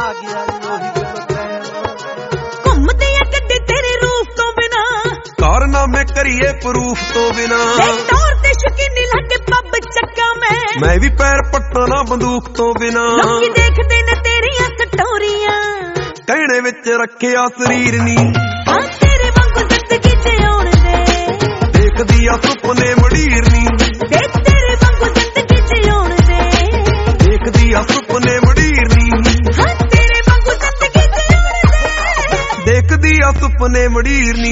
ਗਿਆ ਉਹੀ ਘੁੰਮਦੀ ਆ ਗੱਡੀ ਤੇਰੇ ਰੂਪ ਤੋਂ ਬਿਨਾ ਕਾਰਨਾਮੇ ਕਰੀਏ ਪ੍ਰੂਫ ਤੋਂ ਬਿਨਾ ਤੌਰ ਤੇ ਸ਼ਕੀਨੀ ਲੱਗੇ ਪੱਬ ਚੱਕਾ ਮੈਂ ਵੀ ਪੈਰ ਪੱਟਾਂ ਨਾ ਬੰਦੂਕ ਤੋਂ ਬਿਨਾ ਲੋਕੀ ਦੇਖਦੇ ਨੇ ਤੇਰੀਆਂ ਸਟੋਰੀਆਂ ਕਹਿਣੇ ਵਿੱਚ ਰੱਖਿਆ ਸਰੀਰ ਨੀ ਹਾਂ ਤੇਰੇ ਵਾਂਗੂ ਜ਼ਿੰਦਗੀ ਜਿਉਣ ਦੇ ਦੇਖਦੀ ਆ ਸੁਪਨੇ ਮੜੀਰ ਨੀ ਦੇਖ ਤੇਰੇ ਵਾਂਗੂ ਜ਼ਿੰਦਗੀ ਜਿਉਣ ਦੇ ਦੇਖਦੀ ਆ ਸੁਪਨੇ ਮੜੀਰ ਨੀ ਹਾਂ ਤੇਰੇ ਵਾਂਗੂ ਜ਼ਿੰਦਗੀ ਜਿਉਣ ਦੇ ਦੇਖਦੀ ਆ ਸੁਪਨੇ ਮੜੀਰ ਨੀ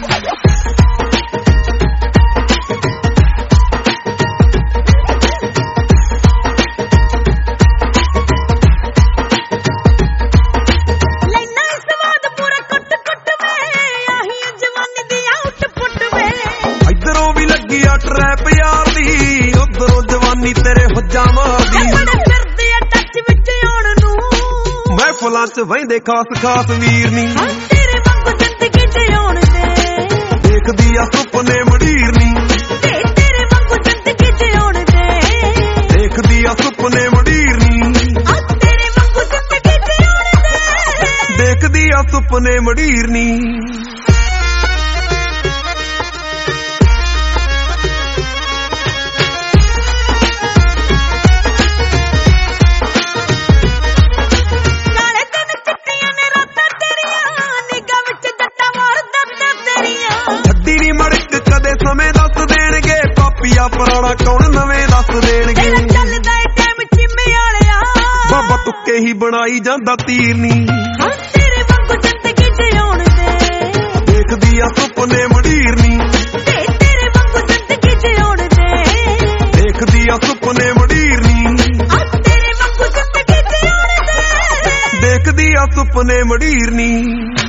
ਟਰੈਪ ਯਾਰ ਦੀ ਉਧਰੋਂ ਜਵਾਨੀ ਤੇਰੇ ਹੁੱਜਾ ਮਾਰਦੀ ਫਿਰਦੇ ਆ ਟੱਚ ਵਿੱਚ ਆਉਣ ਨੂੰ ਮਹਿਫਲਾਂ ਚ ਵਹਿੰਦੇ ਖਾਸ ਖਾਸ ਵੀਰ ਨੀ ਤੇਰੇ ਵਾਂਗੂ ਜ਼ਿੰਦਗੀ ਜਿਉਣ ਦੇ ਦੇਖਦੀ ਆ ਸੁਪਨੇ ਮੜੀਰ ਨੀ ਤੇਰੇ ਵਾਂਗੂ ਜ਼ਿੰਦਗੀ ਜਿਉਣ ਦੇ ਦੇਖਦੀ ਆ ਸੁਪਨੇ ਮੜੀਰ ਨੀ ਤੇਰੇ ਵਾਂਗੂ ਜ਼ਿੰਦਗੀ ਜਿਉਣ ਦੇ ਦੇਖਦੀ ਆ ਸੁਪਨੇ ਮੜੀਰ ਨੀ ਸਮੇਂ ਦੱਸ ਦੇਣਗੇ ਪਾਪੀਆ ਪੁਰਾਣਾ ਕੌਣ ਨਵੇਂ ਦੱਸ ਦੇਣਗੇ ਚੱਲਦਾ ਏ ਟਾਈਮ ਚਿੰਮੇ ਵਾਲਿਆ ਬਾਬਾ ਤੁੱਕੇ ਹੀ ਬਣਾਈ ਜਾਂਦਾ ਤੀਰ ਨੀ ਹਾਂ ਤੇਰੇ ਵਾਂਗੂ ਜ਼ਿੰਦਗੀ ਜਿਉਣ ਦੇ ਦੇਖਦੀ ਆ ਸੁਪਨੇ ਮੜੀਰ ਨੀ ਤੇਰੇ ਵਾਂਗੂ ਜ਼ਿੰਦਗੀ ਜਿਉਣ ਦੇ ਦੇਖਦੀ ਆ ਸੁਪਨੇ ਮੜੀਰ ਨੀ ਤੇਰੇ ਵਾਂਗੂ ਜ਼ਿੰਦਗੀ ਜਿਉਣ ਦੇ ਦੇਖਦੀ ਆ ਸੁਪਨੇ ਮੜੀਰ ਨੀ